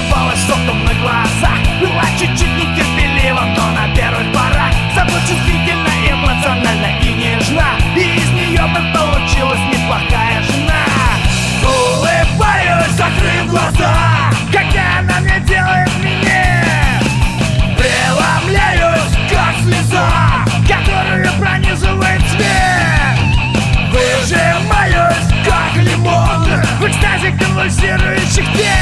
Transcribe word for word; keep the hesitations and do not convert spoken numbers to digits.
наливалась соком на глазах. Была чуть-чуть нетерпелива, но на первых порах зато чувствительна, эмоциональна и нежна. И из нее бы получилась неплохая жена. Улыбаюсь, закрыв глаза, когда она мне делает минет. Преломляюсь, как слеза, которую пронизывает свет. Выжимаюсь, как лимон в экстазе конвульсирующих тел.